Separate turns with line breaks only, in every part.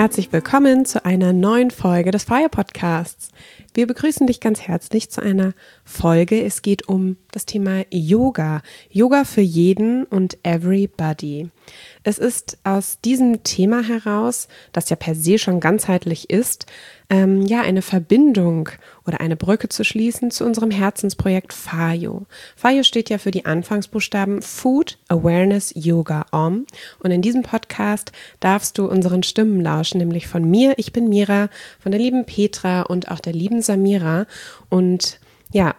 herzlich willkommen zu einer neuen Folge des Fire Podcasts. Wir begrüßen dich ganz herzlich zu einer Folge. Es geht um das Thema Yoga. Yoga für jeden und everybody. Es ist aus diesem Thema heraus, das ja per se schon ganzheitlich ist, eine Verbindung oder eine Brücke zu schließen zu unserem Herzensprojekt FAYO. FAYO steht ja für die Anfangsbuchstaben Food, Awareness, Yoga, Om. Und in diesem Podcast darfst du unseren Stimmen lauschen, nämlich von mir, ich bin Mira, von der lieben Petra und auch der lieben Samira. Und ja,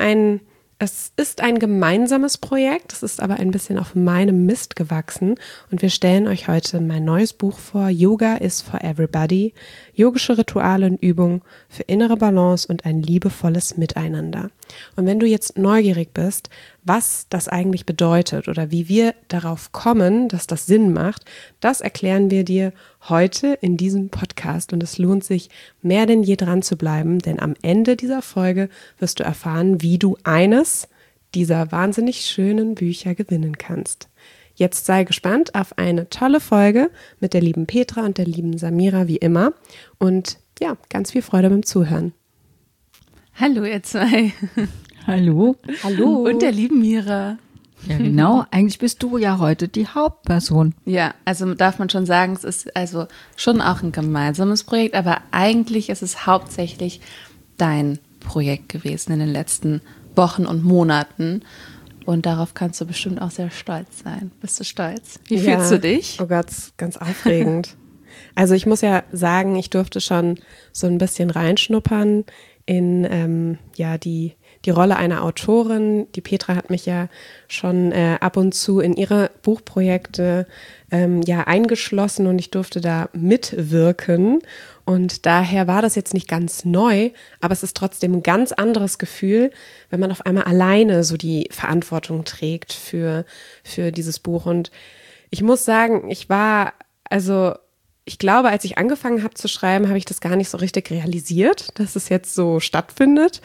es ist ein gemeinsames Projekt, es ist aber ein bisschen auf meinem Mist gewachsen und wir stellen euch heute mein neues Buch vor, Yoga is for Everybody, yogische Rituale und Übungen für innere Balance und ein liebevolles Miteinander. Und wenn du jetzt neugierig bist, was das eigentlich bedeutet oder wie wir darauf kommen, dass das Sinn macht, das erklären wir dir heute in diesem Podcast und es lohnt sich mehr denn je dran zu bleiben, denn am Ende dieser Folge wirst du erfahren, wie du eines dieser wahnsinnig schönen Bücher gewinnen kannst. Jetzt sei gespannt auf eine tolle Folge mit der lieben Petra und der lieben Samira wie immer und ja, ganz viel Freude beim Zuhören.
Hallo ihr zwei.
Hallo.
Hallo.
Und der lieben Mira.
Ja, genau. Eigentlich bist du ja heute die Hauptperson.
Ja, also darf man schon sagen, es ist also schon auch ein gemeinsames Projekt, aber eigentlich ist es hauptsächlich dein Projekt gewesen in den letzten Wochen und Monaten. Und darauf kannst du bestimmt auch sehr stolz sein. Bist du stolz? Wie fühlst du dich?
Oh Gott, ganz aufregend. Also ich muss ja sagen, ich durfte schon so ein bisschen reinschnuppern in die Rolle einer Autorin. Die Petra hat mich ja schon ab und zu in ihre Buchprojekte eingeschlossen und ich durfte da mitwirken. Und daher war das jetzt nicht ganz neu, aber es ist trotzdem ein ganz anderes Gefühl, wenn man auf einmal alleine so die Verantwortung trägt für dieses Buch. Und ich muss sagen, ich glaube, als ich angefangen habe zu schreiben, habe ich das gar nicht so richtig realisiert, dass es jetzt so stattfindet.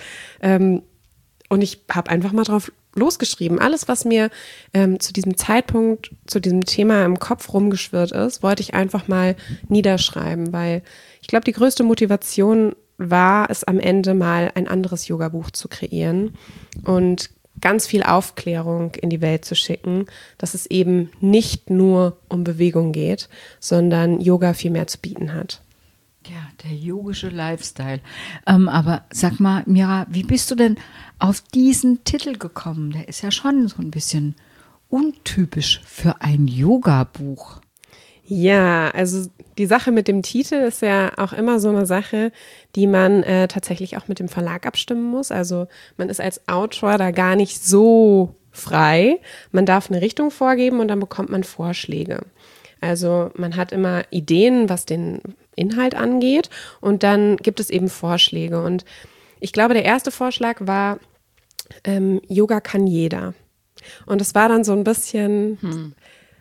Und ich habe einfach mal drauf losgeschrieben. Alles, was mir zu diesem Zeitpunkt, zu diesem Thema im Kopf rumgeschwirrt ist, wollte ich einfach mal niederschreiben, weil ich glaube, die größte Motivation war es am Ende mal ein anderes Yoga-Buch zu kreieren und ganz viel Aufklärung in die Welt zu schicken, dass es eben nicht nur um Bewegung geht, sondern Yoga viel mehr zu bieten hat.
Ja, der yogische Lifestyle. Aber sag mal, Mira, wie bist du denn auf diesen Titel gekommen? Der ist ja schon so ein bisschen untypisch für ein Yoga-Buch.
Ja, also die Sache mit dem Titel ist ja auch immer so eine Sache, die man tatsächlich auch mit dem Verlag abstimmen muss. Also man ist als Autor da gar nicht so frei. Man darf eine Richtung vorgeben und dann bekommt man Vorschläge. Also man hat immer Ideen, was den Inhalt angeht und dann gibt es eben Vorschläge. Und ich glaube, der erste Vorschlag war, Yoga kann jeder. Und es war dann so ein bisschen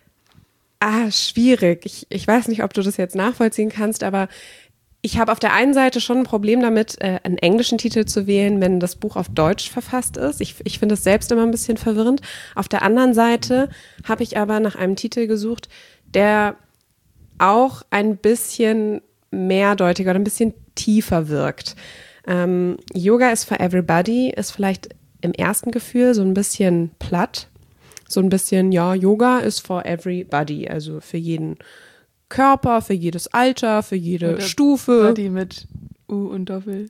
schwierig. Ich weiß nicht, ob du das jetzt nachvollziehen kannst, aber ich habe auf der einen Seite schon ein Problem damit, einen englischen Titel zu wählen, wenn das Buch auf Deutsch verfasst ist. Ich finde es selbst immer ein bisschen verwirrend. Auf der anderen Seite habe ich aber nach einem Titel gesucht, der auch ein bisschen mehrdeutiger oder ein bisschen tiefer wirkt. Yoga is for everybody ist vielleicht im ersten Gefühl so ein bisschen platt. So ein bisschen, ja, Yoga is for everybody, also für jeden Körper, für jedes Alter, für jede Stufe.
Body mit U und Doppel.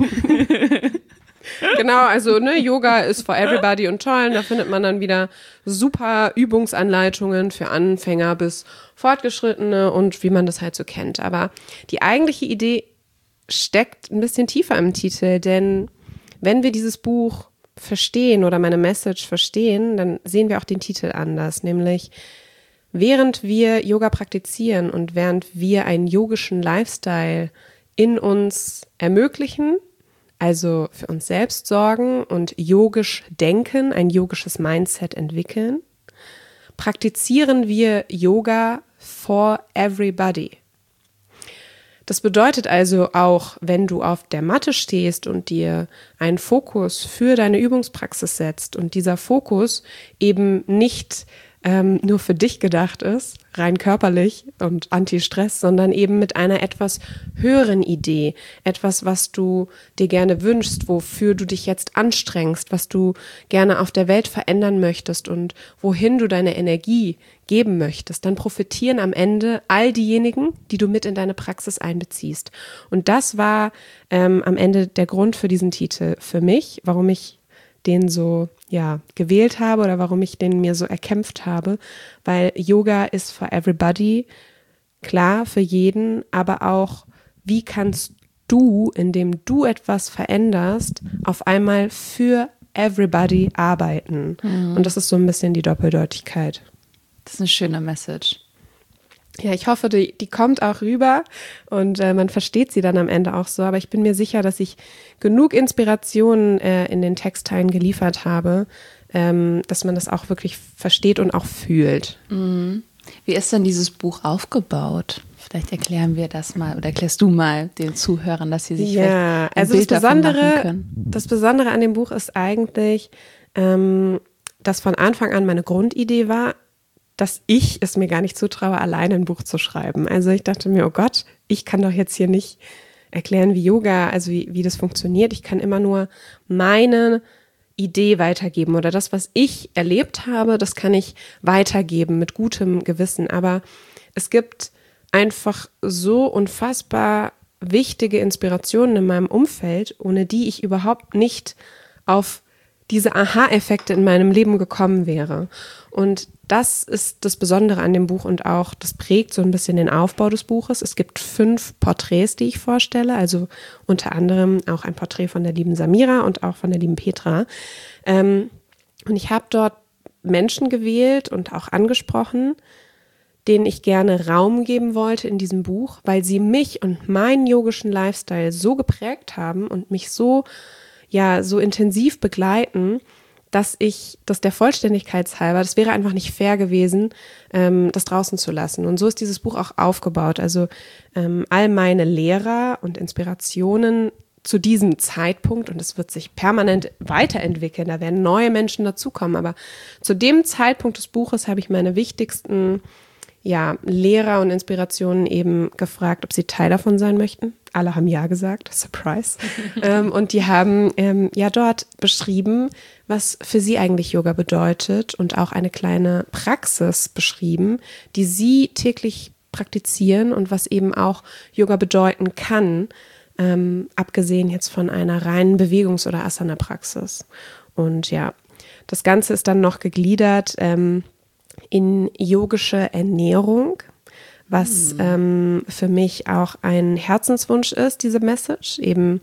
Genau, also Yoga ist for everybody und toll. Da findet man dann wieder super Übungsanleitungen für Anfänger bis Fortgeschrittene und wie man das halt so kennt. Aber die eigentliche Idee steckt ein bisschen tiefer im Titel, denn wenn wir dieses Buch verstehen oder meine Message verstehen, dann sehen wir auch den Titel anders, nämlich während wir Yoga praktizieren und während wir einen yogischen Lifestyle in uns ermöglichen, also für uns selbst sorgen und yogisch denken, ein yogisches Mindset entwickeln, praktizieren wir Yoga for everybody. Das bedeutet also auch, wenn du auf der Matte stehst und dir einen Fokus für deine Übungspraxis setzt und dieser Fokus eben nicht nur für dich gedacht ist, rein körperlich und Anti-Stress, sondern eben mit einer etwas höheren Idee, etwas, was du dir gerne wünschst, wofür du dich jetzt anstrengst, was du gerne auf der Welt verändern möchtest und wohin du deine Energie geben möchtest, dann profitieren am Ende all diejenigen, die du mit in deine Praxis einbeziehst. Und das war am Ende der Grund für diesen Titel für mich, warum ich den so gewählt habe oder warum ich den mir so erkämpft habe, weil Yoga ist for everybody, klar für jeden, aber auch, wie kannst du, indem du etwas veränderst, auf einmal für everybody arbeiten. Und das ist so ein bisschen die Doppeldeutigkeit.
Das ist eine schöne Message.
Ja, ich hoffe, die kommt auch rüber und man versteht sie dann am Ende auch so. Aber ich bin mir sicher, dass ich genug Inspirationen in den Textteilen geliefert habe, dass man das auch wirklich versteht und auch fühlt.
Mhm. Wie ist denn dieses Buch aufgebaut? Vielleicht erklären wir das mal oder erklärst du mal den Zuhörern, dass sie sich vielleicht ein Bild davon machen können.
Das Besondere an dem Buch ist eigentlich, dass von Anfang an meine Grundidee war, dass ich es mir gar nicht zutraue, alleine ein Buch zu schreiben. Also ich dachte mir, oh Gott, ich kann doch jetzt hier nicht erklären, wie Yoga, also wie das funktioniert. Ich kann immer nur meine Idee weitergeben oder das, was ich erlebt habe, das kann ich weitergeben mit gutem Gewissen. Aber es gibt einfach so unfassbar wichtige Inspirationen in meinem Umfeld, ohne die ich überhaupt nicht auf diese Aha-Effekte in meinem Leben gekommen wäre. Und das ist das Besondere an dem Buch und auch, das prägt so ein bisschen den Aufbau des Buches. Es gibt 5 Porträts, die ich vorstelle, also unter anderem auch ein Porträt von der lieben Samira und auch von der lieben Petra. Und ich habe dort Menschen gewählt und auch angesprochen, denen ich gerne Raum geben wollte in diesem Buch, weil sie mich und meinen yogischen Lifestyle so geprägt haben und mich so intensiv begleiten, dass der Vollständigkeit halber, das wäre einfach nicht fair gewesen, das draußen zu lassen. Und so ist dieses Buch auch aufgebaut. Also all meine Lehrer und Inspirationen zu diesem Zeitpunkt, und es wird sich permanent weiterentwickeln, da werden neue Menschen dazukommen, aber zu dem Zeitpunkt des Buches habe ich meine wichtigsten Lehrer und Inspirationen eben gefragt, ob sie Teil davon sein möchten. Alle haben ja gesagt, Surprise. Und die haben dort beschrieben, was für sie eigentlich Yoga bedeutet und auch eine kleine Praxis beschrieben, die sie täglich praktizieren und was eben auch Yoga bedeuten kann, abgesehen jetzt von einer reinen Bewegungs- oder Asana-Praxis. Und das Ganze ist dann noch gegliedert in yogische Ernährung, was für mich auch ein Herzenswunsch ist, diese Message. Eben,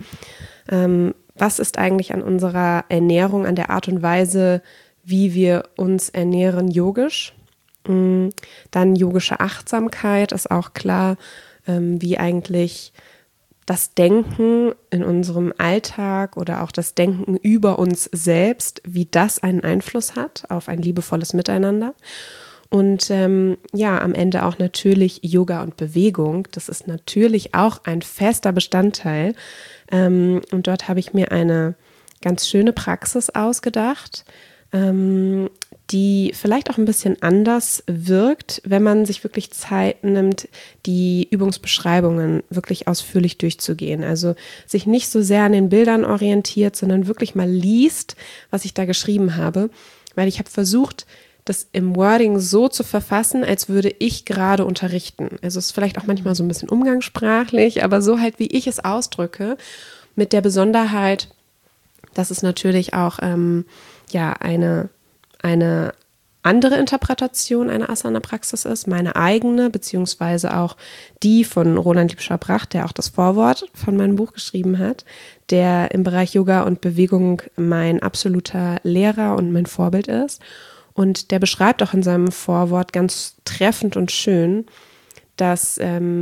was ist eigentlich an unserer Ernährung, an der Art und Weise, wie wir uns ernähren, yogisch? Dann yogische Achtsamkeit ist auch klar, wie eigentlich das Denken in unserem Alltag oder auch das Denken über uns selbst, wie das einen Einfluss hat auf ein liebevolles Miteinander. Und am Ende auch natürlich Yoga und Bewegung. Das ist natürlich auch ein fester Bestandteil. Und dort habe ich mir eine ganz schöne Praxis ausgedacht, die vielleicht auch ein bisschen anders wirkt, wenn man sich wirklich Zeit nimmt, die Übungsbeschreibungen wirklich ausführlich durchzugehen. Also sich nicht so sehr an den Bildern orientiert, sondern wirklich mal liest, was ich da geschrieben habe. Weil ich habe versucht, das im Wording so zu verfassen, als würde ich gerade unterrichten. Also es ist vielleicht auch manchmal so ein bisschen umgangssprachlich, aber so halt, wie ich es ausdrücke, mit der Besonderheit, dass es natürlich auch eine andere Interpretation einer Asana-Praxis ist, meine eigene, beziehungsweise auch die von Roland Liebscher-Bracht, der auch das Vorwort von meinem Buch geschrieben hat, der im Bereich Yoga und Bewegung mein absoluter Lehrer und mein Vorbild ist. Und der beschreibt auch in seinem Vorwort ganz treffend und schön, dass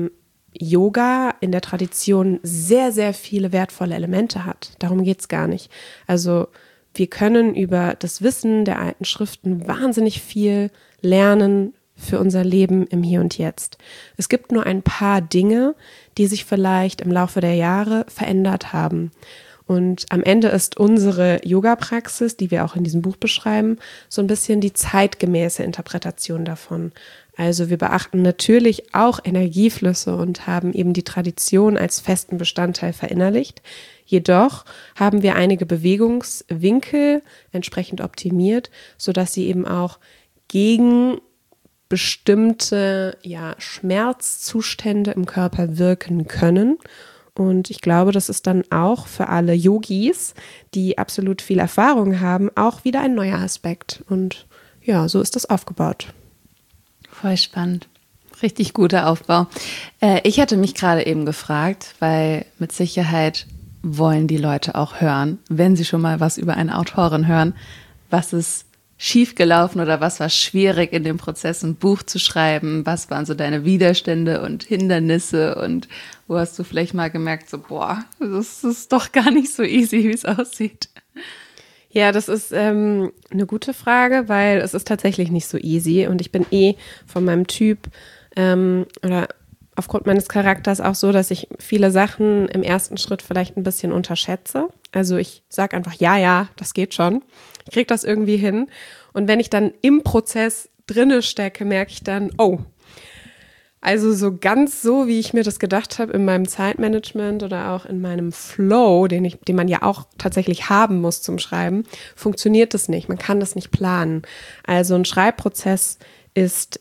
Yoga in der Tradition sehr, sehr viele wertvolle Elemente hat. Darum geht es gar nicht. Also wir können über das Wissen der alten Schriften wahnsinnig viel lernen für unser Leben im Hier und Jetzt. Es gibt nur ein paar Dinge, die sich vielleicht im Laufe der Jahre verändert haben. Und am Ende ist unsere Yoga-Praxis, die wir auch in diesem Buch beschreiben, so ein bisschen die zeitgemäße Interpretation davon. Also wir beachten natürlich auch Energieflüsse und haben eben die Tradition als festen Bestandteil verinnerlicht. Jedoch haben wir einige Bewegungswinkel entsprechend optimiert, sodass sie eben auch gegen bestimmte Schmerzzustände im Körper wirken können. Und ich glaube, das ist dann auch für alle Yogis, die absolut viel Erfahrung haben, auch wieder ein neuer Aspekt. Und ja, so ist das aufgebaut.
Voll spannend. Richtig guter Aufbau. Ich hatte mich gerade eben gefragt, weil mit Sicherheit wollen die Leute auch hören, wenn sie schon mal was über eine Autorin hören, was ist schiefgelaufen oder was war schwierig in dem Prozess, ein Buch zu schreiben? Was waren so deine Widerstände und Hindernisse und wo hast du vielleicht mal gemerkt, so das ist doch gar nicht so easy, wie es aussieht?
Ja, das ist eine gute Frage, weil es ist tatsächlich nicht so easy und ich bin von meinem Typ oder aufgrund meines Charakters auch so, dass ich viele Sachen im ersten Schritt vielleicht ein bisschen unterschätze. Also ich sage einfach, ja, das geht schon. Ich kriege das irgendwie hin. Und wenn ich dann im Prozess drinne stecke, merke ich dann, also so ganz so, wie ich mir das gedacht habe in meinem Zeitmanagement oder auch in meinem Flow, den man ja auch tatsächlich haben muss zum Schreiben, funktioniert das nicht. Man kann das nicht planen. Also ein Schreibprozess ist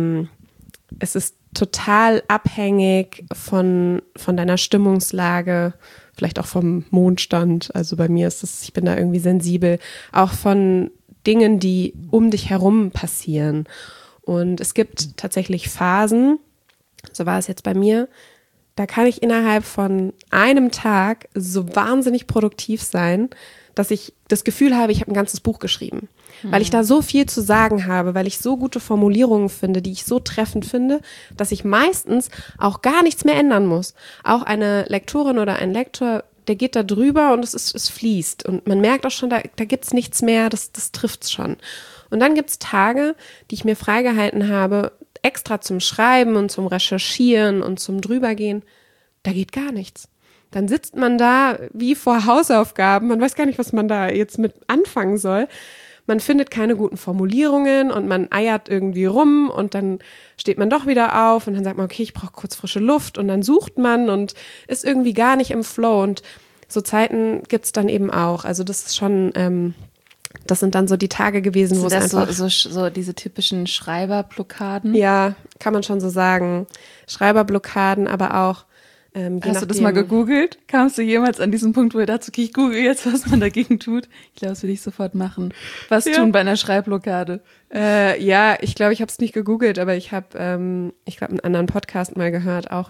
total abhängig von deiner Stimmungslage, vielleicht auch vom Mondstand. Also bei mir ich bin da irgendwie sensibel, auch von Dingen, die um dich herum passieren. Und es gibt tatsächlich Phasen, so war es jetzt bei mir, da kann ich innerhalb von einem Tag so wahnsinnig produktiv sein, dass ich das Gefühl habe, ich habe ein ganzes Buch geschrieben. Weil ich da so viel zu sagen habe, weil ich so gute Formulierungen finde, die ich so treffend finde, dass ich meistens auch gar nichts mehr ändern muss. Auch eine Lektorin oder ein Lektor, der geht da drüber und es fließt. Und man merkt auch schon, da gibt's nichts mehr, das trifft's schon. Und dann gibt's Tage, die ich mir freigehalten habe, extra zum Schreiben und zum Recherchieren und zum Drübergehen, da geht gar nichts. Dann sitzt man da wie vor Hausaufgaben, man weiß gar nicht, was man da jetzt mit anfangen soll. Man findet keine guten Formulierungen und man eiert irgendwie rum und dann steht man doch wieder auf und dann sagt man, okay, ich brauche kurz frische Luft und dann sucht man und ist irgendwie gar nicht im Flow und so Zeiten gibt's dann eben auch. Also das ist schon, das sind dann so die Tage gewesen, wo es einfach...
So diese typischen Schreiberblockaden?
Ja, kann man schon so sagen. Schreiberblockaden, aber auch
Hast du das mal gegoogelt? Kamst du jemals an diesen Punkt, wo du dazu, okay, ich google jetzt, was man dagegen tut? Ich glaube, das würde ich sofort machen. Was tun bei einer Schreibblockade?
Ja, ich glaube, ich habe es nicht gegoogelt, aber ich habe, einen anderen Podcast mal gehört, auch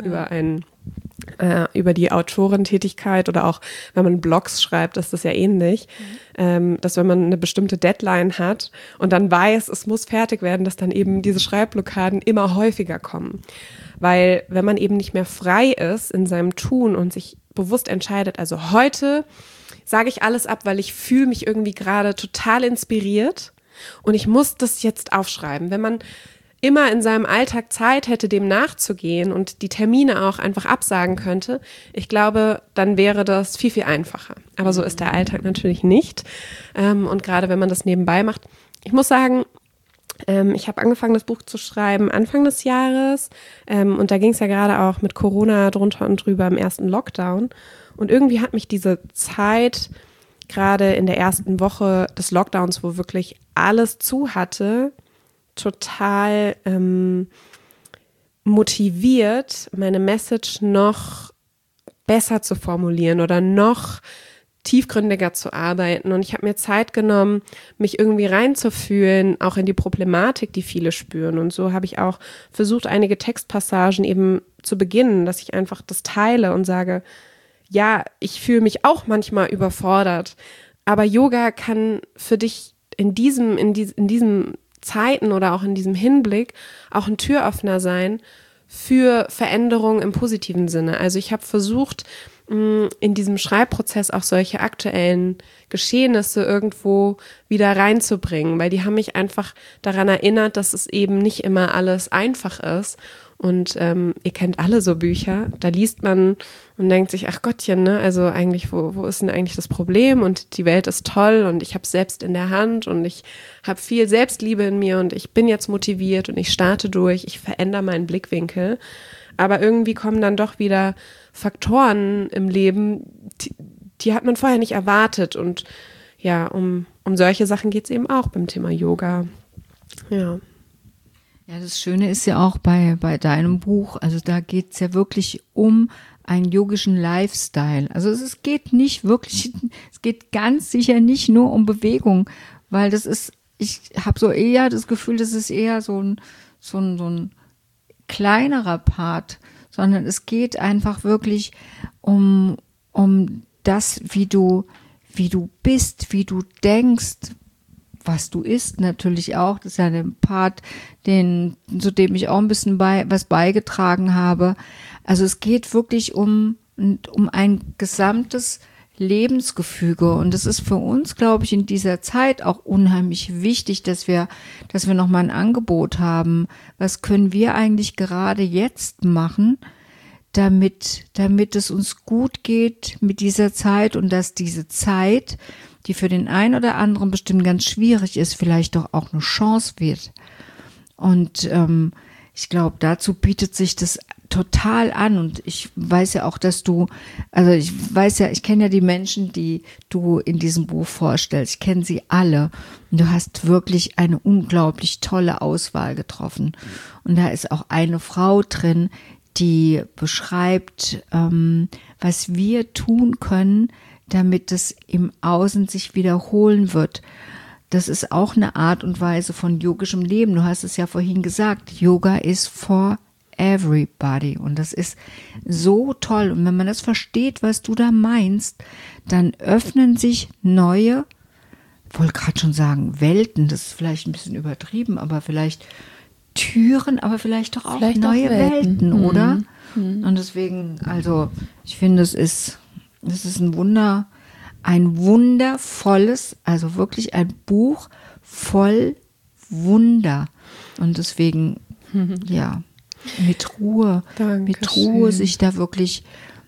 über die Autorentätigkeit oder auch, wenn man Blogs schreibt, ist das ja ähnlich, dass wenn man eine bestimmte Deadline hat und dann weiß, es muss fertig werden, dass dann eben diese Schreibblockaden immer häufiger kommen. Weil wenn man eben nicht mehr frei ist in seinem Tun und sich bewusst entscheidet, also heute sage ich alles ab, weil ich fühle mich irgendwie gerade total inspiriert und ich muss das jetzt aufschreiben. Wenn man immer in seinem Alltag Zeit hätte, dem nachzugehen und die Termine auch einfach absagen könnte, ich glaube, dann wäre das viel, viel einfacher. Aber so ist der Alltag natürlich nicht. Und gerade wenn man das nebenbei macht, ich muss sagen, ich habe angefangen, das Buch zu schreiben Anfang des Jahres und da ging es ja gerade auch mit Corona drunter und drüber im ersten Lockdown und irgendwie hat mich diese Zeit gerade in der ersten Woche des Lockdowns, wo wirklich alles zu hatte, total motiviert, meine Message noch besser zu formulieren oder noch tiefgründiger zu arbeiten. Und ich habe mir Zeit genommen, mich irgendwie reinzufühlen, auch in die Problematik, die viele spüren. Und so habe ich auch versucht, einige Textpassagen eben zu beginnen, dass ich einfach das teile und sage, ja, ich fühle mich auch manchmal überfordert, aber Yoga kann für dich in diesem Zeiten oder auch in diesem Hinblick auch ein Türöffner sein für Veränderungen im positiven Sinne. Also ich habe versucht, in diesem Schreibprozess auch solche aktuellen Geschehnisse irgendwo wieder reinzubringen, weil die haben mich einfach daran erinnert, dass es eben nicht immer alles einfach ist Und ihr kennt alle so Bücher, da liest man und denkt sich, ach Gottchen, ne, also eigentlich, wo ist denn eigentlich das Problem? Und die Welt ist toll und ich habe es selbst in der Hand und ich habe viel Selbstliebe in mir und ich bin jetzt motiviert und ich starte durch, ich verändere meinen Blickwinkel. Aber irgendwie kommen dann doch wieder Faktoren im Leben, die hat man vorher nicht erwartet. Und ja, um solche Sachen geht es eben auch beim Thema Yoga. Ja.
Ja, das Schöne ist ja auch bei deinem Buch, also da geht es ja wirklich um einen yogischen Lifestyle. Also es geht nicht wirklich, es geht ganz sicher nicht nur um Bewegung, weil das ist, ich habe so eher das Gefühl, das ist eher so ein kleinerer Part, sondern es geht einfach wirklich um das, wie du bist, wie du denkst, was du isst natürlich auch. Das ist ja ein Part, zu dem ich auch ein bisschen was beigetragen habe. Also es geht wirklich um ein gesamtes Lebensgefüge. Und es ist für uns, glaube ich, in dieser Zeit auch unheimlich wichtig, dass wir nochmal ein Angebot haben. Was können wir eigentlich gerade jetzt machen, damit es uns gut geht mit dieser Zeit und dass diese Zeit, die für den einen oder anderen bestimmt ganz schwierig ist, vielleicht doch auch eine Chance wird. Und ich glaube, dazu bietet sich das total an. Und ich weiß ja auch, ich kenne ja die Menschen, die du in diesem Buch vorstellst. Ich kenne sie alle. Und du hast wirklich eine unglaublich tolle Auswahl getroffen. Und da ist auch eine Frau drin, die beschreibt, was wir tun können, damit es im Außen sich wiederholen wird. Das ist auch eine Art und Weise von yogischem Leben. Du hast es ja vorhin gesagt, Yoga ist for everybody. Und das ist so toll. Und wenn man das versteht, was du da meinst, dann öffnen sich neue, ich wollte gerade schon sagen, Welten. Das ist vielleicht ein bisschen übertrieben, aber vielleicht Türen, aber vielleicht doch auch vielleicht neue auch Welten, oder? Und deswegen, also ich finde, es ist ein wundervolles, also wirklich ein Buch voll Wunder. Und deswegen, ja, mit Ruhe sich da wirklich,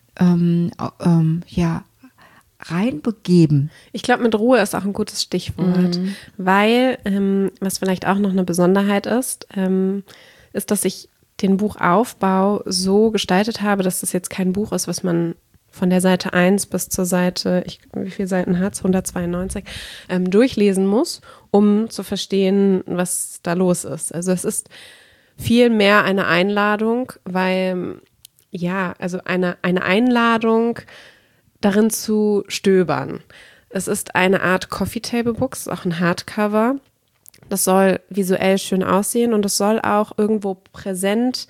reinbegeben.
Ich glaube, mit Ruhe ist auch ein gutes Stichwort, weil, was vielleicht auch noch eine Besonderheit ist, dass ich den Buchaufbau so gestaltet habe, dass das jetzt kein Buch ist, was man von der Seite 1 bis zur Seite, wie viele Seiten hat es, 192, durchlesen muss, um zu verstehen, was da los ist. Also es ist viel mehr eine Einladung, weil, ja, also eine Einladung darin zu stöbern. Es ist eine Art Coffee Table Book, es ist auch ein Hardcover. Das soll visuell schön aussehen und es soll auch irgendwo präsent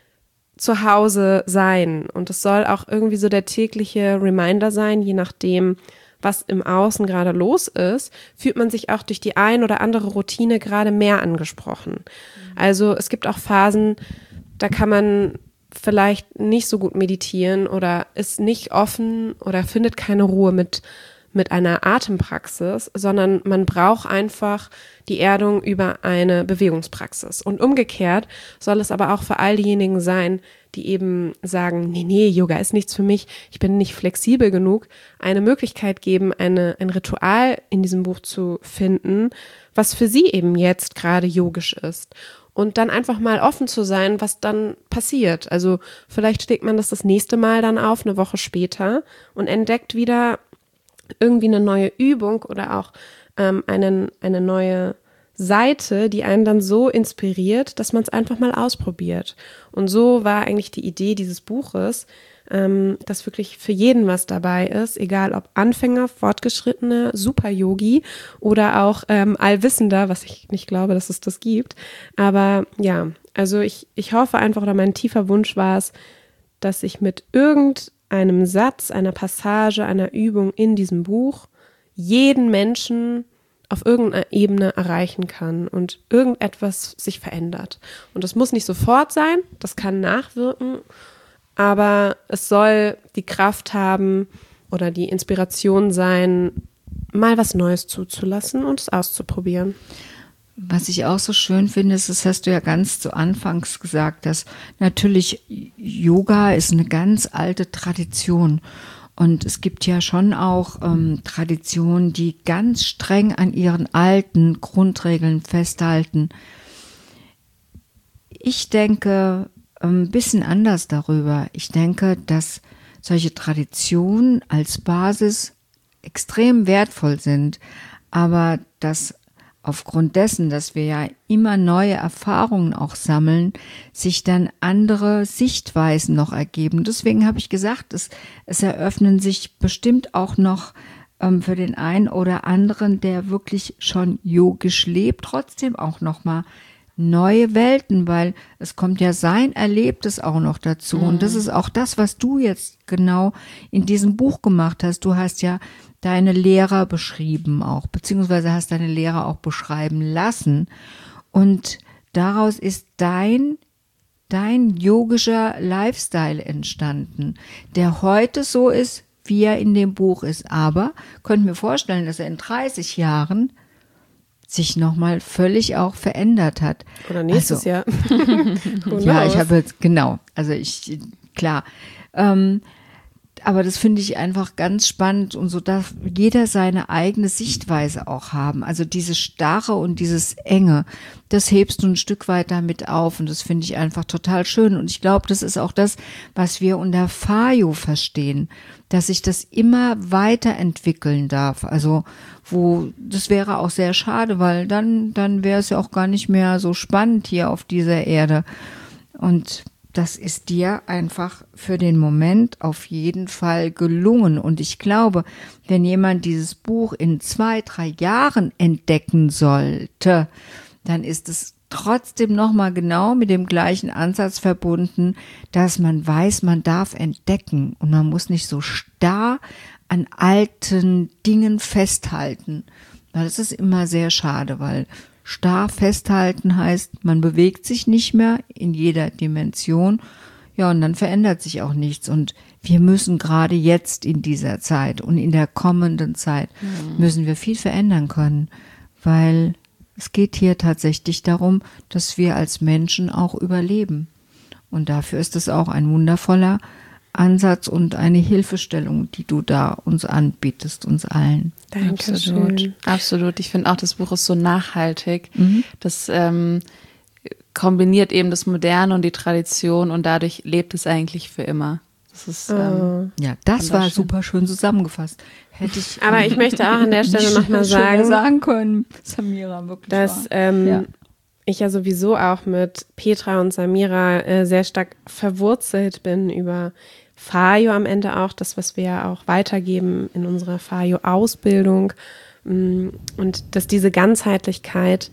zu Hause sein. Und es soll auch irgendwie so der tägliche Reminder sein, je nachdem, was im Außen gerade los ist, fühlt man sich auch durch die ein oder andere Routine gerade mehr angesprochen. Also es gibt auch Phasen, da kann man vielleicht nicht so gut meditieren oder ist nicht offen oder findet keine Ruhe mit einer Atempraxis, sondern man braucht einfach die Erdung über eine Bewegungspraxis. Und umgekehrt soll es aber auch für all diejenigen sein, die eben sagen, nee, Yoga ist nichts für mich, ich bin nicht flexibel genug, eine Möglichkeit geben, ein Ritual in diesem Buch zu finden, was für sie eben jetzt gerade yogisch ist. Und dann einfach mal offen zu sein, was dann passiert. Also vielleicht schlägt man das nächste Mal dann auf, eine Woche später, und entdeckt wieder irgendwie eine neue Übung oder auch eine neue Seite, die einen dann so inspiriert, dass man es einfach mal ausprobiert. Und so war eigentlich die Idee dieses Buches, dass wirklich für jeden was dabei ist, egal ob Anfänger, Fortgeschrittene, Super-Yogi oder auch Allwissender, was ich nicht glaube, dass es das gibt. Aber ja, also ich hoffe einfach, oder mein tiefer Wunsch war es, dass ich mit irgendeinem Satz, einer Passage, einer Übung in diesem Buch jeden Menschen auf irgendeiner Ebene erreichen kann und irgendetwas sich verändert. Und das muss nicht sofort sein, das kann nachwirken, aber es soll die Kraft haben oder die Inspiration sein, mal was Neues zuzulassen und es auszuprobieren.
was ich auch so schön finde, ist, das hast du ja ganz zu Anfangs gesagt, dass natürlich Yoga ist eine ganz alte Tradition. Und es gibt ja schon auch Traditionen, die ganz streng an ihren alten Grundregeln festhalten. Ich denke ein bisschen anders darüber. Ich denke, dass solche Traditionen als Basis extrem wertvoll sind, aber dass aufgrund dessen, dass wir ja immer neue Erfahrungen auch sammeln, sich dann andere Sichtweisen noch ergeben. Deswegen habe ich gesagt, es eröffnen sich bestimmt auch noch für den einen oder anderen, der wirklich schon yogisch lebt, trotzdem auch noch mal neue Welten, weil es kommt ja sein Erlebtes auch noch dazu. Und das ist auch das, was du jetzt genau in diesem Buch gemacht hast. Du hast ja deine Lehrer beschrieben auch, beziehungsweise hast deine Lehrer auch beschreiben lassen. Und daraus ist dein yogischer Lifestyle entstanden, der heute so ist, wie er in dem Buch ist. Aber könnte mir vorstellen, dass er in 30 Jahren sich nochmal völlig auch verändert hat.
Oder nächstes Jahr.
Ja, ich habe jetzt, genau, klar. Aber das finde ich einfach ganz spannend und so darf jeder seine eigene Sichtweise auch haben. Also dieses Starre und dieses Enge, das hebst du ein Stück weit damit auf und das finde ich einfach total schön. Und ich glaube, das ist auch das, was wir unter Fayo verstehen, dass sich das immer weiterentwickeln darf. Also das wäre auch sehr schade, weil dann wäre es ja auch gar nicht mehr so spannend hier auf dieser Erde. Und das ist dir einfach für den Moment auf jeden Fall gelungen. Und ich glaube, wenn jemand dieses Buch in 2-3 Jahren entdecken sollte, dann ist es trotzdem nochmal genau mit dem gleichen Ansatz verbunden, dass man weiß, man darf entdecken und man muss nicht so starr an alten Dingen festhalten. Weil das ist immer sehr schade, weil starr festhalten heißt, man bewegt sich nicht mehr in jeder Dimension. Ja, und dann verändert sich auch nichts. Und wir müssen gerade jetzt in dieser Zeit und in der kommenden Zeit müssen wir viel verändern können, weil es geht hier tatsächlich darum, dass wir als Menschen auch überleben. Und dafür ist es auch ein wundervoller Ansatz und eine Hilfestellung, die du da uns anbietest, uns allen.
Dankeschön.
Absolut. Ich finde auch, das Buch ist so nachhaltig. Das kombiniert eben das Moderne und die Tradition und dadurch lebt es eigentlich für immer. Das ist,
ja, das war super schön zusammengefasst. Hätte ich
aber ich möchte auch an der Stelle nochmal sagen
können, Samira, wirklich
dass ich ja sowieso auch mit Petra und Samira sehr stark verwurzelt bin über Fayo am Ende auch, das, was wir ja auch weitergeben in unserer Fayo-Ausbildung und dass diese Ganzheitlichkeit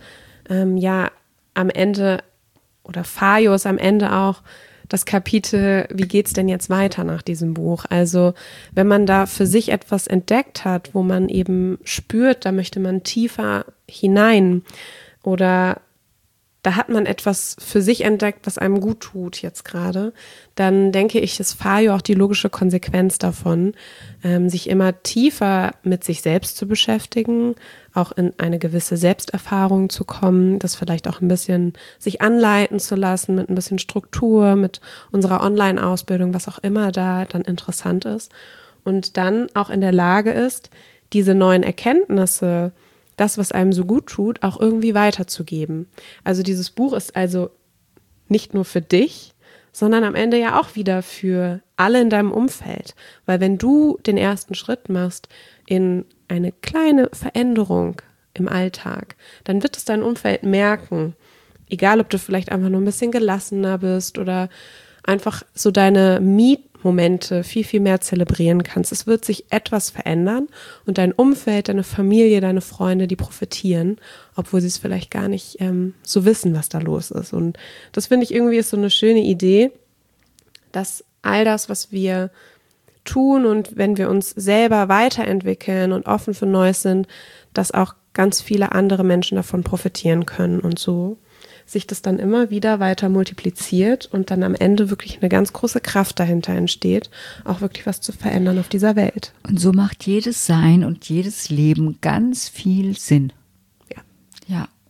ja am Ende oder Fayo ist am Ende auch das Kapitel, wie geht's denn jetzt weiter nach diesem Buch? Also wenn man da für sich etwas entdeckt hat, wo man eben spürt, da möchte man tiefer hinein oder da hat man etwas für sich entdeckt, was einem gut tut jetzt gerade, dann denke ich, ist Fayo auch die logische Konsequenz davon, sich immer tiefer mit sich selbst zu beschäftigen, auch in eine gewisse Selbsterfahrung zu kommen, das vielleicht auch ein bisschen sich anleiten zu lassen mit ein bisschen Struktur, mit unserer Online-Ausbildung, was auch immer da dann interessant ist und dann auch in der Lage ist, diese neuen Erkenntnisse, das, was einem so gut tut, auch irgendwie weiterzugeben. Also dieses Buch ist also nicht nur für dich, sondern am Ende ja auch wieder für alle in deinem Umfeld. Weil wenn du den ersten Schritt machst in eine kleine Veränderung im Alltag, dann wird es dein Umfeld merken. Egal, ob du vielleicht einfach nur ein bisschen gelassener bist oder einfach so deine Momente viel, viel mehr zelebrieren kannst. Es wird sich etwas verändern und dein Umfeld, deine Familie, deine Freunde, die profitieren, obwohl sie es vielleicht gar nicht so wissen, was da los ist. Und das finde ich irgendwie ist so eine schöne Idee, dass all das, was wir tun und wenn wir uns selber weiterentwickeln und offen für Neues sind, dass auch ganz viele andere Menschen davon profitieren können und so sich das dann immer wieder weiter multipliziert und dann am Ende wirklich eine ganz große Kraft dahinter entsteht, auch wirklich was zu verändern auf dieser Welt.
Und so macht jedes Sein und jedes Leben ganz viel Sinn.
Ja.
Ja,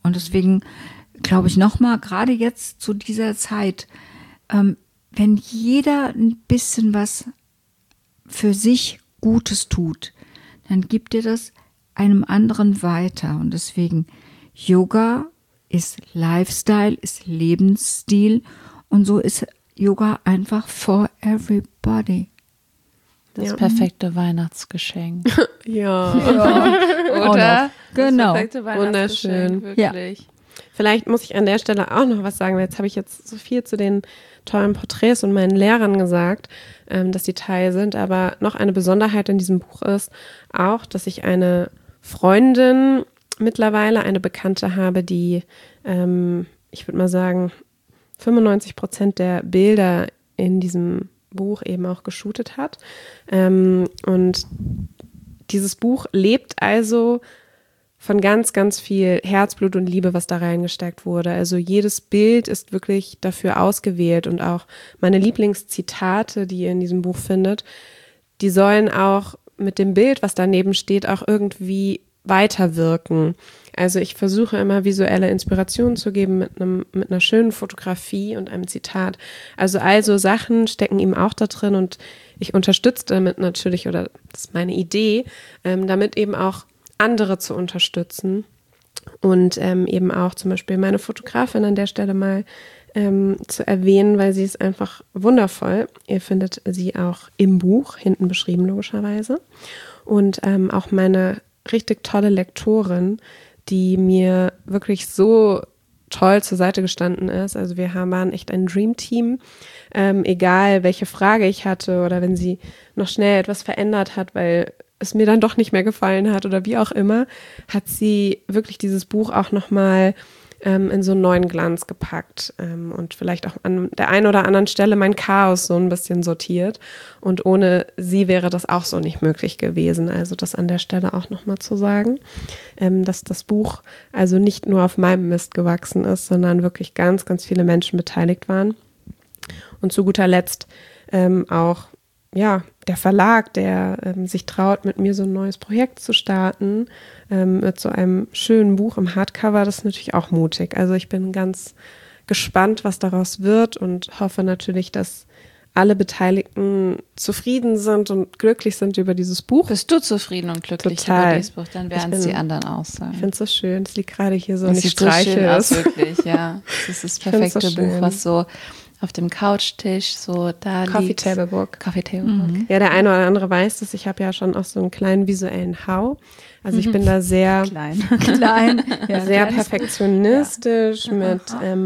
Und deswegen glaube ich nochmal, gerade jetzt zu dieser Zeit, wenn jeder ein bisschen was für sich Gutes tut, dann gibt dir das einem anderen weiter. Und deswegen Yoga ist Lifestyle, ist Lebensstil und so ist Yoga einfach for everybody.
Das perfekte Weihnachtsgeschenk.
Ja.
Oder?
Genau.
Das perfekte Weihnachtsgeschenk,
Wunderschön.
wirklich.
Vielleicht muss ich an der Stelle auch noch was sagen, weil jetzt habe ich jetzt so viel zu den tollen Porträts und meinen Lehrern gesagt, dass die Teil sind. Aber noch eine Besonderheit in diesem Buch ist auch, dass ich eine Freundin mittlerweile, eine Bekannte habe, die, ich würde mal sagen, 95% der Bilder in diesem Buch eben auch geshootet hat. Und dieses Buch lebt also von ganz, ganz viel Herzblut und Liebe, was da reingesteckt wurde. Also jedes Bild ist wirklich dafür ausgewählt und auch meine Lieblingszitate, die ihr in diesem Buch findet, die sollen auch mit dem Bild, was daneben steht, auch irgendwie weiterwirken. Also ich versuche immer visuelle Inspirationen zu geben mit einer schönen Fotografie und einem Zitat. Also Sachen stecken ihm auch da drin und ich unterstütze damit natürlich, oder das ist meine Idee, damit eben auch andere zu unterstützen und eben auch zum Beispiel meine Fotografin an der Stelle mal zu erwähnen, weil sie ist einfach wundervoll. Ihr findet sie auch im Buch, hinten beschrieben logischerweise. Und auch meine richtig tolle Lektorin, die mir wirklich so toll zur Seite gestanden ist. Also wir waren echt ein Dream-Team. Egal, welche Frage ich hatte oder wenn sie noch schnell etwas verändert hat, weil es mir dann doch nicht mehr gefallen hat oder wie auch immer, hat sie wirklich dieses Buch auch nochmal in so einen neuen Glanz gepackt und vielleicht auch an der einen oder anderen Stelle mein Chaos so ein bisschen sortiert. Und ohne sie wäre das auch so nicht möglich gewesen. Also das an der Stelle auch nochmal zu sagen, dass das Buch also nicht nur auf meinem Mist gewachsen ist, sondern wirklich ganz, ganz viele Menschen beteiligt waren. Und zu guter Letzt auch der Verlag, der sich traut, mit mir so ein neues Projekt zu starten, mit so einem schönen Buch im Hardcover, das ist natürlich auch mutig. Also ich bin ganz gespannt, was daraus wird und hoffe natürlich, dass alle Beteiligten zufrieden sind und glücklich sind über dieses Buch.
Bist du zufrieden und glücklich
Total.
über dieses Buch? Dann werden es die anderen auch sein.
Ich finde es so schön, es liegt gerade hier so
Das
und ich
sieht so schön aus,
streiche es.
wirklich, ja. Das ist das perfekte
so
Buch,
schön.
was so auf dem Couchtisch so da
Coffee
liegt.
Table Book.
Coffee Table Book.
Ja, der eine oder andere weiß das. Ich habe ja schon auch so einen kleinen visuellen Hau. Also ich bin da sehr,
Klein. Ja,
sehr
kleines
perfektionistisch mit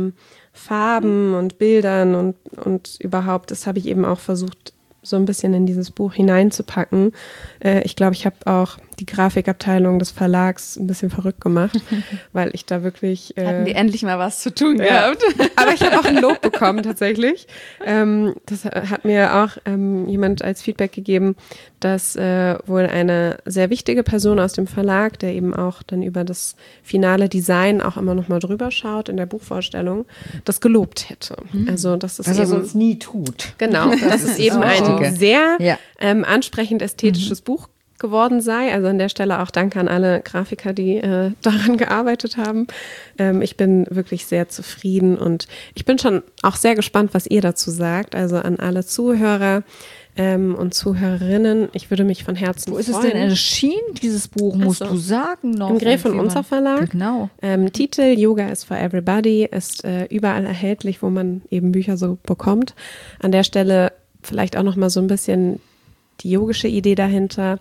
Farben und Bildern und überhaupt, das habe ich eben auch versucht, so ein bisschen in dieses Buch hineinzupacken. Ich glaube, ich habe auch die Grafikabteilung des Verlags ein bisschen verrückt gemacht, weil ich da wirklich...
Hatten die endlich mal was zu tun
Ja.
gehabt.
Aber ich habe auch ein Lob bekommen tatsächlich. Das hat mir auch jemand als Feedback gegeben, dass wohl eine sehr wichtige Person aus dem Verlag, der eben auch dann über das finale Design auch immer noch mal drüber schaut in der Buchvorstellung, das gelobt hätte. Also das ist
Was er
eben,
sonst nie tut.
genau, das ist eben
das Wichtige.
ein sehr
Ja.
ansprechend ästhetisches Buch geworden sei. Also an der Stelle auch Danke an alle Grafiker, die daran gearbeitet haben. Ich bin wirklich sehr zufrieden und ich bin schon auch sehr gespannt, was ihr dazu sagt. Also an alle Zuhörer und Zuhörerinnen. Ich würde mich von Herzen freuen.
Wo ist es denn erschienen, dieses Buch, musst
so.
du sagen noch?
Im Gräf und
Irgendwie
Unser
mal-
Verlag.
Genau.
Titel Yoga is for Everybody ist überall erhältlich, wo man eben Bücher so bekommt. An der Stelle vielleicht auch noch mal so ein bisschen die yogische Idee dahinter.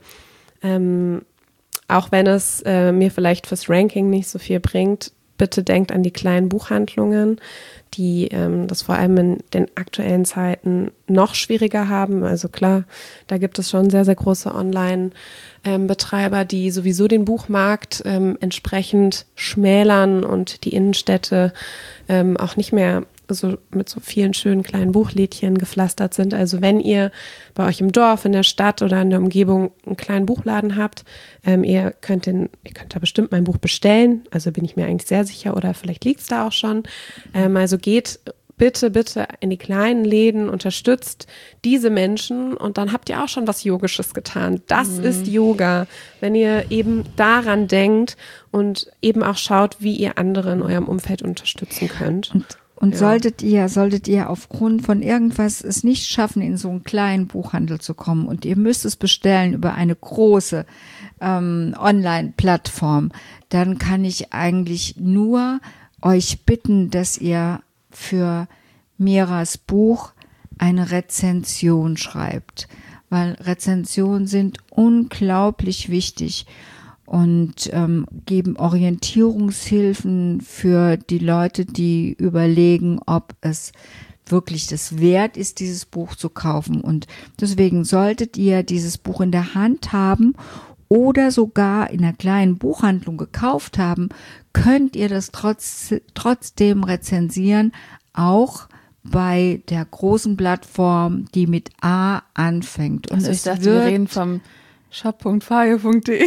Auch wenn es mir vielleicht fürs Ranking nicht so viel bringt, bitte denkt an die kleinen Buchhandlungen, die das vor allem in den aktuellen Zeiten noch schwieriger haben. Also klar, da gibt es schon sehr, sehr große Online-Betreiber, die sowieso den Buchmarkt entsprechend schmälern und die Innenstädte auch nicht mehr so mit so vielen schönen kleinen Buchlädchen gepflastert sind. Also wenn ihr bei euch im Dorf, in der Stadt oder in der Umgebung einen kleinen Buchladen habt, ihr könnt da bestimmt mein Buch bestellen. Also bin ich mir eigentlich sehr sicher oder vielleicht liegt es da auch schon. Also geht bitte, bitte in die kleinen Läden, unterstützt diese Menschen und dann habt ihr auch schon was Yogisches getan. Das ist Yoga, wenn ihr eben daran denkt und eben auch schaut, wie ihr andere in eurem Umfeld unterstützen könnt.
Und solltet ihr aufgrund von irgendwas es nicht schaffen, in so einen kleinen Buchhandel zu kommen und ihr müsst es bestellen über eine große Online-Plattform, dann kann ich eigentlich nur euch bitten, dass ihr für Miras Buch eine Rezension schreibt, weil Rezensionen sind unglaublich wichtig und geben Orientierungshilfen für die Leute, die überlegen, ob es wirklich das wert ist, dieses Buch zu kaufen. Und deswegen solltet ihr dieses Buch in der Hand haben oder sogar in einer kleinen Buchhandlung gekauft haben, könnt ihr das trotzdem rezensieren, auch bei der großen Plattform, die mit A anfängt. Und
also ich dachte, wir reden vom shop.fayo.de.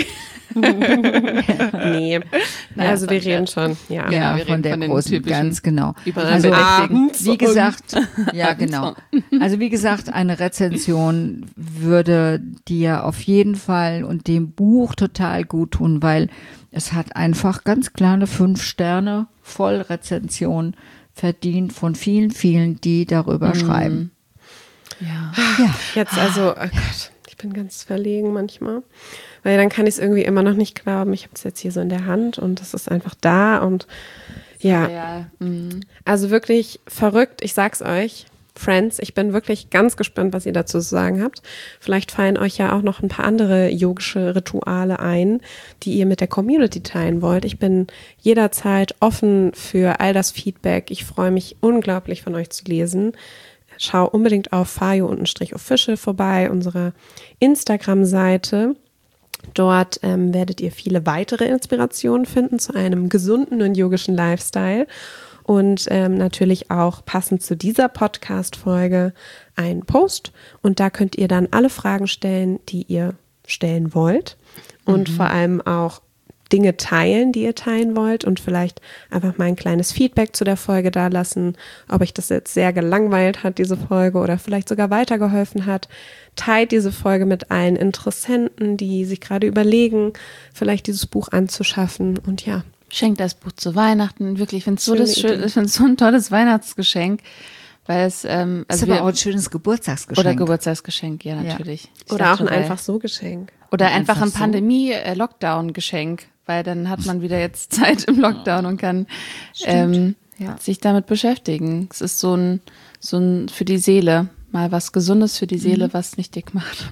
Nee, also wir reden schon,
Ja,
wir
von
reden
der
von
großen,
den
ganz genau.
Also
Wie gesagt, ja genau. Also wie gesagt, eine Rezension würde dir auf jeden Fall und dem Buch total gut tun, weil es hat einfach ganz klar eine 5 Sterne Vollrezension verdient von vielen, vielen, die darüber schreiben.
Ja.
Jetzt also, oh Gott, ich bin ganz verlegen manchmal, weil dann kann ich es irgendwie immer noch nicht glauben. Ich habe es jetzt hier so in der Hand und es ist einfach da und ja, also wirklich verrückt. Ich sag's euch, Friends, ich bin wirklich ganz gespannt, was ihr dazu zu sagen habt. Vielleicht fallen euch ja auch noch ein paar andere yogische Rituale ein, die ihr mit der Community teilen wollt. Ich bin jederzeit offen für all das Feedback. Ich freue mich unglaublich, von euch zu lesen. Schau unbedingt auf fayo_official vorbei, unsere Instagram-Seite. Dort werdet ihr viele weitere Inspirationen finden zu einem gesunden und yogischen Lifestyle. Und natürlich auch passend zu dieser Podcast-Folge ein Post. Und da könnt ihr dann alle Fragen stellen, die ihr stellen wollt. Und vor allem auch Dinge teilen, die ihr teilen wollt. Und vielleicht einfach mal ein kleines Feedback zu der Folge dalassen. Ob euch das jetzt sehr gelangweilt hat, diese Folge, oder vielleicht sogar weitergeholfen hat. Teilt diese Folge mit allen Interessenten, die sich gerade überlegen, vielleicht dieses Buch anzuschaffen. Und ja.
Schenkt das Buch zu Weihnachten, wirklich, ich finde es so ein tolles Weihnachtsgeschenk, weil es,
ist aber auch ein schönes Geburtstagsgeschenk.
Oder Geburtstagsgeschenk, ja, natürlich.
Ja. Oder auch ein einfach so Geschenk.
Oder einfach ein Pandemie-Lockdown-Geschenk, weil dann hat man wieder jetzt Zeit im Lockdown und kann sich damit beschäftigen. Es ist so ein für die Seele, mal was Gesundes für die Seele, was nicht dick macht.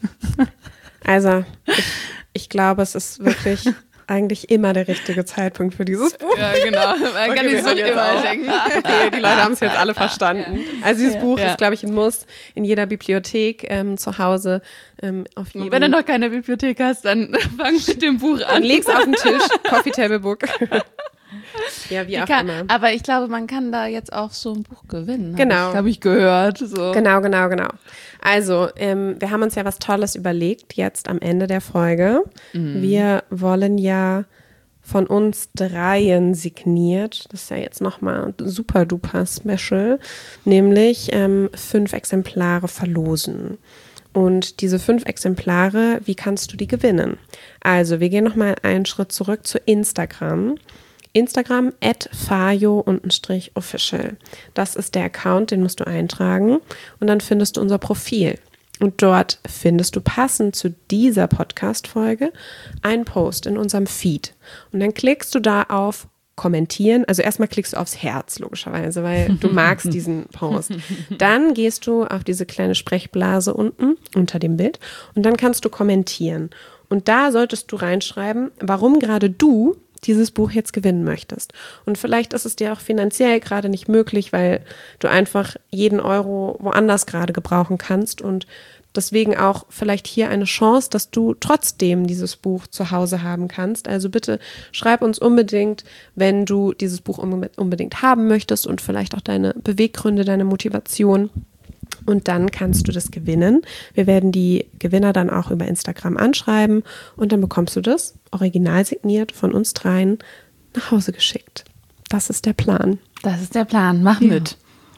Also, ich glaube, es ist wirklich eigentlich immer der richtige Zeitpunkt für dieses Buch.
Ja, genau. Man kann nicht so immer schenken.
Okay, die Leute haben es jetzt alle verstanden. Also dieses Buch ist, glaube ich, ein Muss in jeder Bibliothek zu Hause. Auf jedem.
Und wenn du noch keine Bibliothek hast, dann fang mit dem Buch an.
Dann leg's auf den Tisch, Coffee Table Book. Ja, wie auch immer.
Aber ich glaube, man kann da jetzt auch so ein Buch gewinnen.
Genau.
Habe ich gehört. So.
Genau. Also, wir haben uns ja was Tolles überlegt, jetzt am Ende der Folge. Wir wollen ja von uns 3 signiert, das ist ja jetzt nochmal super duper special, nämlich 5 Exemplare verlosen. Und diese 5 Exemplare, wie kannst du die gewinnen? Also, wir gehen nochmal einen Schritt zurück zu Instagram. Instagram @fayo_official. Das ist der Account, den musst du eintragen und dann findest du unser Profil. Und dort findest du passend zu dieser Podcast-Folge einen Post in unserem Feed. Und dann klickst du da auf Kommentieren. Also erstmal klickst du aufs Herz, logischerweise, weil du magst diesen Post. Dann gehst du auf diese kleine Sprechblase unten unter dem Bild und dann kannst du kommentieren. Und da solltest du reinschreiben, warum gerade du dieses Buch jetzt gewinnen möchtest. Und vielleicht ist es dir auch finanziell gerade nicht möglich, weil du einfach jeden Euro woanders gerade gebrauchen kannst und deswegen auch vielleicht hier eine Chance, dass du trotzdem dieses Buch zu Hause haben kannst. Also bitte schreib uns unbedingt, wenn du dieses Buch unbedingt haben möchtest und vielleicht auch deine Beweggründe, deine Motivation. Und dann kannst du das gewinnen. Wir werden die Gewinner dann auch über Instagram anschreiben und dann bekommst du das original signiert von uns 3 nach Hause geschickt. Das ist der Plan.
Das ist der Plan. Mach mit.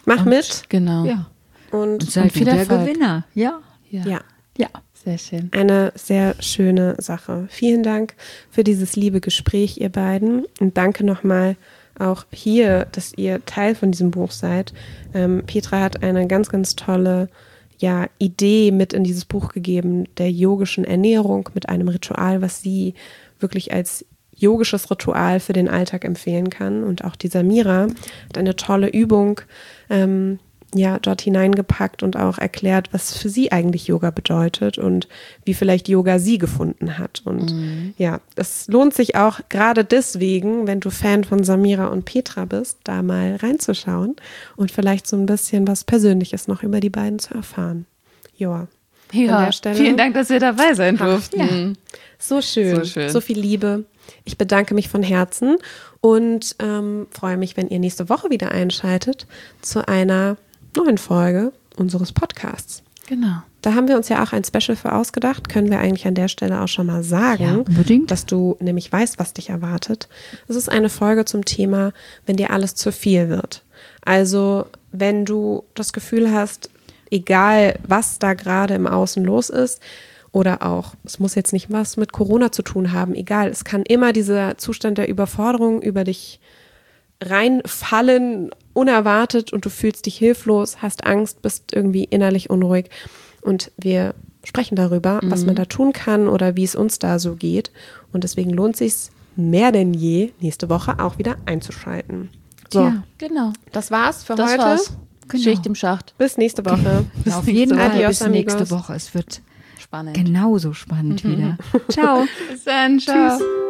Mach mit.
Genau.
Ja.
Und
Seid
viel
der
Erfolg.
Gewinner. Ja.
ja,
Ja.
Sehr schön.
eine sehr schöne Sache. Vielen Dank für dieses liebe Gespräch, ihr beiden. Und danke nochmal auch hier, dass ihr Teil von diesem Buch seid. Petra hat eine ganz, ganz tolle Idee mit in dieses Buch gegeben, der yogischen Ernährung mit einem Ritual, was sie wirklich als yogisches Ritual für den Alltag empfehlen kann. Und auch die Samira hat eine tolle Übung dort hineingepackt und auch erklärt, was für sie eigentlich Yoga bedeutet und wie vielleicht Yoga sie gefunden hat. Und es lohnt sich auch gerade deswegen, wenn du Fan von Samira und Petra bist, da mal reinzuschauen und vielleicht so ein bisschen was Persönliches noch über die beiden zu erfahren. Joa.
Ja,
An der Stelle.
vielen Dank, dass wir dabei sein durften.
So schön, so viel Liebe. Ich bedanke mich von Herzen und freue mich, wenn ihr nächste Woche wieder einschaltet zu einer neuen Folge unseres Podcasts.
Genau.
Da haben wir uns ja auch ein Special für ausgedacht, können wir eigentlich an der Stelle auch schon mal sagen,
Ja, unbedingt.
dass du nämlich weißt, was dich erwartet. Es ist eine Folge zum Thema, wenn dir alles zu viel wird. Also wenn du das Gefühl hast, egal was da gerade im Außen los ist, oder auch, es muss jetzt nicht was mit Corona zu tun haben, egal, es kann immer dieser Zustand der Überforderung über dich reinfallen, unerwartet und du fühlst dich hilflos, hast Angst, bist irgendwie innerlich unruhig und wir sprechen darüber, was man da tun kann oder wie es uns da so geht und deswegen lohnt es sich mehr denn je, nächste Woche auch wieder einzuschalten. So,
Ja.
Genau.
das war's für
Das
heute.
war's.
Genau.
Schicht im Schacht.
Bis nächste Woche.
Auf jeden Fall
Adios,
bis nächste
amigos.
Woche. Es wird
Spannend.
genauso spannend wieder. Ciao.
Bis dann. Ciao.
Tschüss.